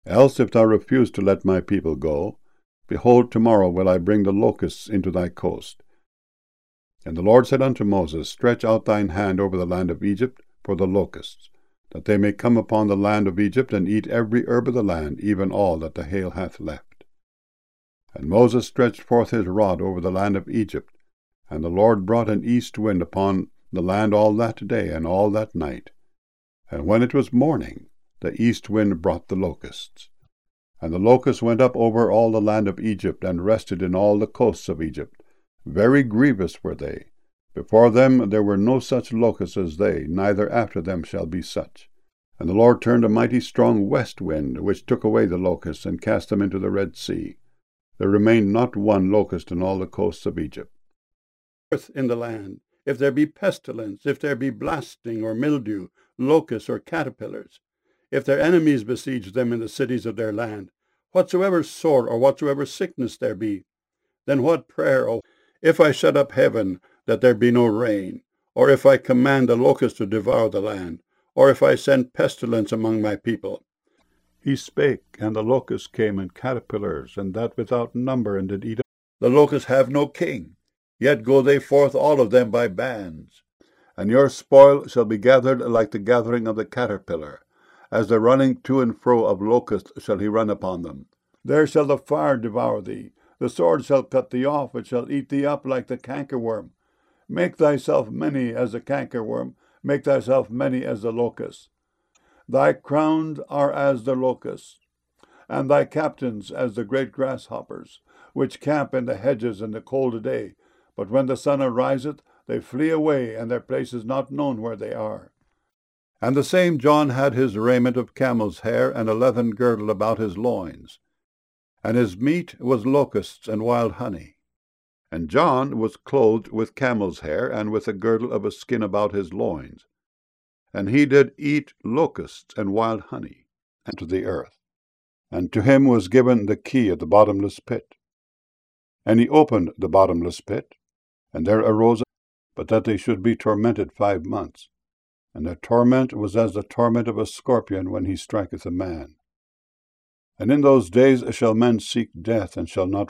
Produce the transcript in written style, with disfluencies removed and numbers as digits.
Else if thou refuse to let my people go, behold, tomorrow will I bring the locusts into thy coast. And the Lord said unto Moses, Stretch out thine hand over the land of Egypt for the locusts, that they may come upon the land of Egypt, and eat every herb of the land, even all that the hail hath left. And Moses stretched forth his rod over the land of Egypt, and the Lord brought an east wind upon the land all that day and all that night. And when it was morning, the east wind brought the locusts. And the locusts went up over all the land of Egypt, and rested in all the coasts of Egypt. Very grievous were they. Before them there were no such locusts as they, neither after them shall be such. And the Lord turned a mighty strong west wind, which took away the locusts, and cast them into the Red Sea. There remained not one locust in all the coasts of Egypt. In the land, if there be pestilence, if there be blasting or mildew, locusts or caterpillars, if their enemies besiege them in the cities of their land, whatsoever sort or whatsoever sickness there be, then what prayer, O, if I shut up heaven that there be no rain, or if I command the locusts to devour the land, or if I send pestilence among my people? He spake, and the locusts came in caterpillars, and that without number, and did eat up. The locusts have no king, yet go they forth all of them by bands. And your spoil shall be gathered like the gathering of the caterpillar. As the running to and fro of locusts shall he run upon them. There shall the fire devour thee, the sword shall cut thee off, it shall eat thee up like the cankerworm. Make thyself many as the cankerworm, make thyself many as the locust. Thy crowns are as the locusts, and thy captains as the great grasshoppers, which camp in the hedges in the cold day, but when the sun ariseth, they flee away, and their place is not known where they are. And the same John had his raiment of camel's hair, and a leathern girdle about his loins. And his meat was locusts and wild honey. And John was clothed with camel's hair, and with a girdle of a skin about his loins. And he did eat locusts and wild honey, and to the earth. And to him was given the key of the bottomless pit. And he opened the bottomless pit, and there arose, but that they should be tormented 5 months. And their torment was as the torment of a scorpion when he striketh a man. And in those days shall men seek death, and shall not